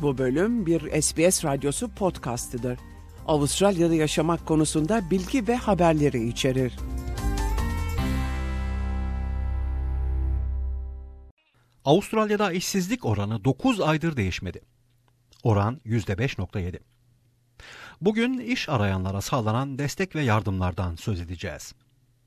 Bu bölüm bir SBS Radyosu podcastidir. Avustralya'da yaşamak konusunda bilgi ve haberleri içerir. Avustralya'da işsizlik oranı 9 aydır değişmedi. Oran %5.7. Bugün iş arayanlara sağlanan destek ve yardımlardan söz edeceğiz.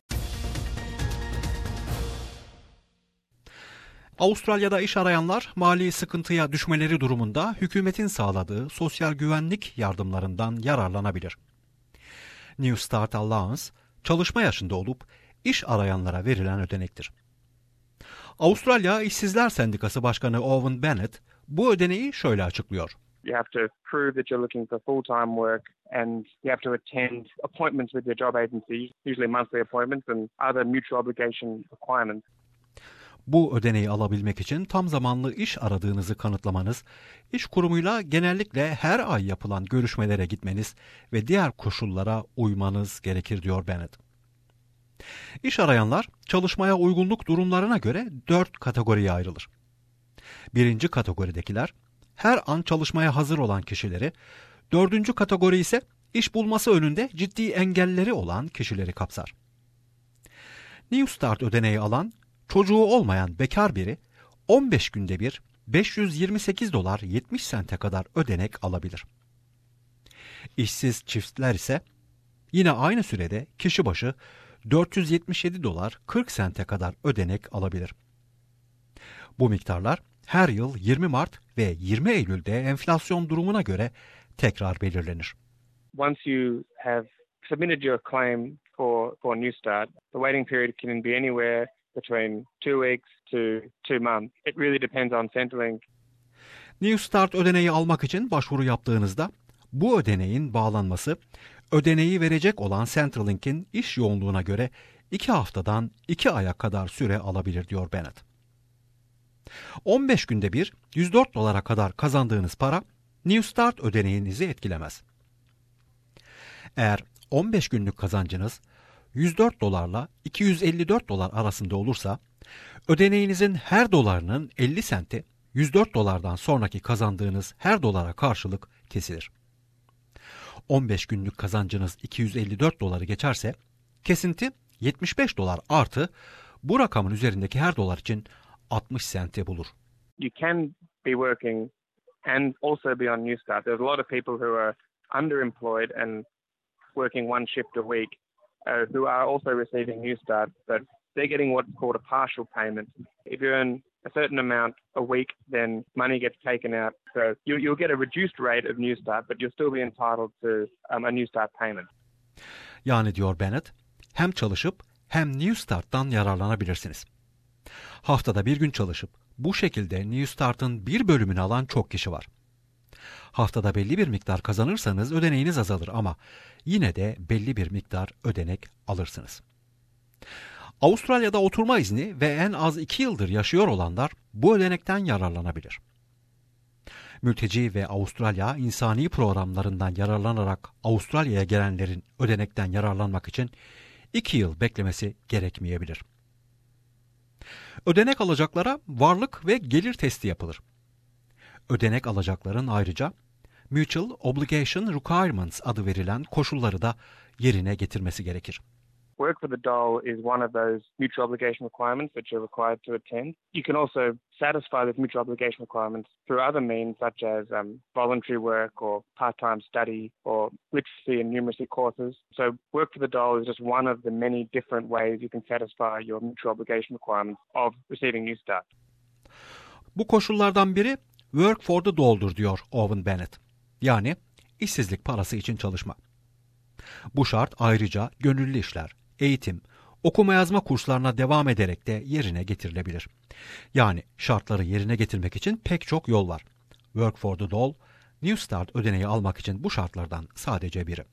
Avustralya'da iş arayanlar mali sıkıntıya düşmeleri durumunda hükümetin sağladığı sosyal güvenlik yardımlarından yararlanabilir. New Start Allowance, çalışma yaşında olup iş arayanlara verilen ödenektir. Avustralya İşsizler Sendikası Başkanı Owen Bennett bu ödeneği şöyle açıklıyor. You have to prove that you're looking for full-time work and you have to attend appointments with your job agency, usually monthly appointments and other mutual obligation requirements. Bu ödeneği alabilmek için tam zamanlı iş aradığınızı kanıtlamanız, iş kurumuyla genellikle her ay yapılan görüşmelere gitmeniz ve diğer koşullara uymanız gerekir diyor Bennett. İş arayanlar çalışmaya uygunluk durumlarına göre 4 kategoriye ayrılır. Birinci kategoridekiler her an çalışmaya hazır olan kişileri, 4. kategori ise iş bulması önünde ciddi engelleri olan kişileri kapsar. New Start ödeneği alan, çocuğu olmayan bekar biri 15 günde bir $528.70 kadar ödenek alabilir. İşsiz çiftler ise yine aynı sürede kişi başı $477.40 kadar ödenek alabilir. Bu miktarlar her yıl 20 Mart ve 20 Eylül'de enflasyon durumuna göre tekrar belirlenir. Once you have submitted your claim for New Start, the waiting period can be anywhere between 2 weeks to 2 months. It really depends on Centrelink. New Start ödeneği almak için başvuru yaptığınızda bu ödeneğin bağlanması, ödeneği verecek olan Centrelink'in iş yoğunluğuna göre 2 haftadan 2 aya kadar süre alabilir diyor Bennett. 15 günde bir $104 kadar kazandığınız para New Start ödeneğinizi etkilemez. Eğer 15 günlük kazancınız $104 $254 arasında olursa, ödeneğinizin her dolarının 50 senti $104'dan sonraki kazandığınız her dolara karşılık kesilir. 15 günlük kazancınız $254 geçerse, kesinti $75 artı bu rakamın üzerindeki her dolar için 60 senti bulur. You can be working and also be on New Start. There's a lot of people who are underemployed and working one shift a week who are also receiving New Start, but they're getting what's called a partial payment. If you earn a certain amount a week, then money gets taken out. So you'll get a reduced rate of New Start, but you'll still be entitled to a New Start payment. Yani diyor Bennett, hem çalışıp hem New Start'tan yararlanabilirsiniz. Haftada bir gün çalışıp bu şekilde New Start'ın bir bölümünü alan çok kişi var. Haftada belli bir miktar kazanırsanız ödeneğiniz azalır ama yine de belli bir miktar ödenek alırsınız. Avustralya'da oturma izni ve en az 2 yıldır yaşıyor olanlar bu ödenekten yararlanabilir. Mülteci ve Avustralya insani programlarından yararlanarak Avustralya'ya gelenlerin ödenekten yararlanmak için 2 yıl beklemesi gerekmeyebilir. Ödenek alacaklara varlık ve gelir testi yapılır. Ödenek alacakların ayrıca Mutual Obligation Requirements adı verilen koşulları da yerine getirmesi gerekir. Work for the dole is one of those mutual obligation requirements that you're required to attend. You can also satisfy those mutual obligation requirements through other means such as voluntary work or part-time study or literacy and numeracy courses. So work for the dole is just one of the many different ways you can satisfy your mutual obligation requirements of receiving New Start. Bu koşullardan biri Work for the dole'dur diyor Owen Bennett. Yani işsizlik parası için çalışma. Bu şart ayrıca gönüllü işler, eğitim, okuma yazma kurslarına devam ederek de yerine getirilebilir. Yani şartları yerine getirmek için pek çok yol var. Work for the dole, New Start ödeneği almak için bu şartlardan sadece biri.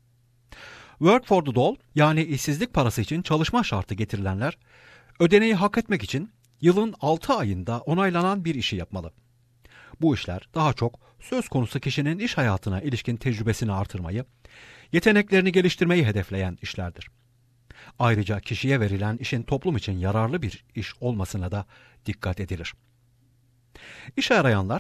Work for the dole yani işsizlik parası için çalışma şartı getirilenler, ödeneği hak etmek için yılın 6 ayında onaylanan bir işi yapmalı. Bu işler daha çok söz konusu kişinin iş hayatına ilişkin tecrübesini artırmayı, yeteneklerini geliştirmeyi hedefleyen işlerdir. Ayrıca kişiye verilen işin toplum için yararlı bir iş olmasına da dikkat edilir. İş arayanlar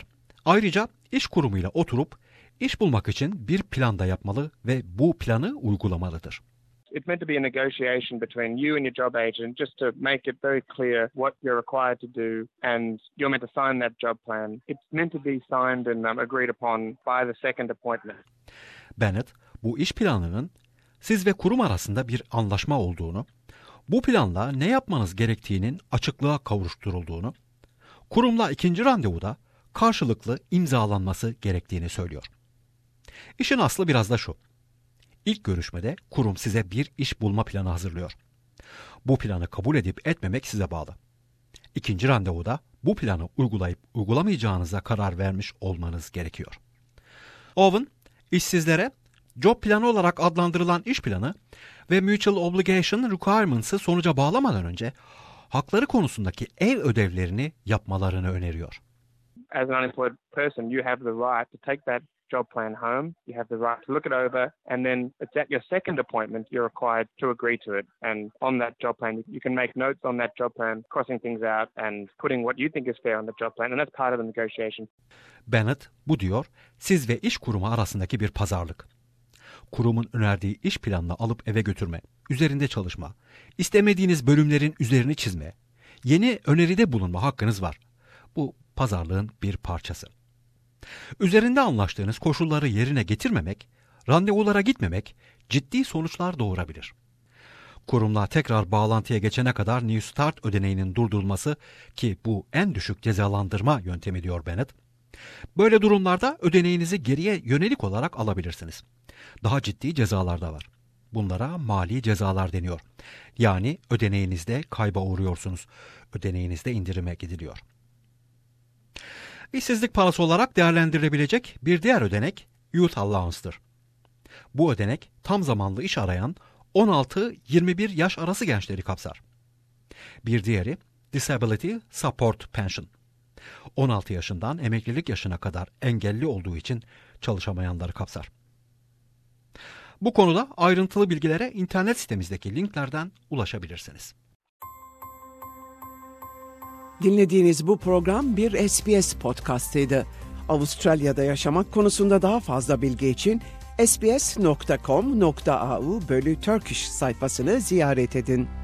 Ayrıca iş kurumuyla oturup iş bulmak için bir plan da yapmalı ve bu planı uygulamalıdır. It's meant to be a negotiation between you and your job agent just to make it very clear what you're required to do and you're meant to sign that job plan. It's meant to be signed and agreed upon by the second appointment. Bennett, bu iş planının siz ve kurum arasında bir anlaşma olduğunu, bu planla ne yapmanız gerektiğinin açıklığa kavuşturulduğunu, kurumla ikinci randevuda karşılıklı imzalanması gerektiğini söylüyor. İşin aslı biraz da şu. İlk görüşmede kurum size bir iş bulma planı hazırlıyor. Bu planı kabul edip etmemek size bağlı. İkinci randevuda bu planı uygulayıp uygulamayacağınıza karar vermiş olmanız gerekiyor. Owen, işsizlere job planı olarak adlandırılan iş planı ve Mutual Obligation Requirements'ı sonuca bağlamadan önce hakları konusundaki ev ödevlerini yapmalarını öneriyor. As an unemployed person, you have the right to take that job plan home. You have the right to look it over, and then it's at your second appointment you're required to agree to it. And on that job plan, you can make notes on that job plan, crossing things out and putting what you think is fair on the job plan, and that's part of the negotiation. Bennett bu diyor, siz ve iş kurumu arasındaki bir pazarlık. Kurumun önerdiği iş planını alıp eve götürme, üzerinde çalışma, istemediğiniz bölümlerin üzerini çizme, yeni öneride bulunma hakkınız var. Bu pazarlığın bir parçası. Üzerinde anlaştığınız koşulları yerine getirmemek, randevulara gitmemek ciddi sonuçlar doğurabilir. Kurumla tekrar bağlantıya geçene kadar New Start ödeneğinin durdurulması ki bu en düşük cezalandırma yöntemi diyor Bennett. Böyle durumlarda ödeneğinizi geriye yönelik olarak alabilirsiniz. Daha ciddi cezalar da var. Bunlara mali cezalar deniyor. Yani ödeneğinizde kayba uğruyorsunuz. Ödeneğinizde indirime gidiliyor. İşsizlik parası olarak değerlendirilebilecek bir diğer ödenek Youth Allowance'tır. Bu ödenek tam zamanlı iş arayan 16-21 yaş arası gençleri kapsar. Bir diğeri Disability Support Pension. 16 yaşından emeklilik yaşına kadar engelli olduğu için çalışamayanları kapsar. Bu konuda ayrıntılı bilgilere internet sitemizdeki linklerden ulaşabilirsiniz. Dinlediğiniz bu program bir SBS podcastıydı. Avustralya'da yaşamak konusunda daha fazla bilgi için sbs.com.au/Turkish sayfasını ziyaret edin.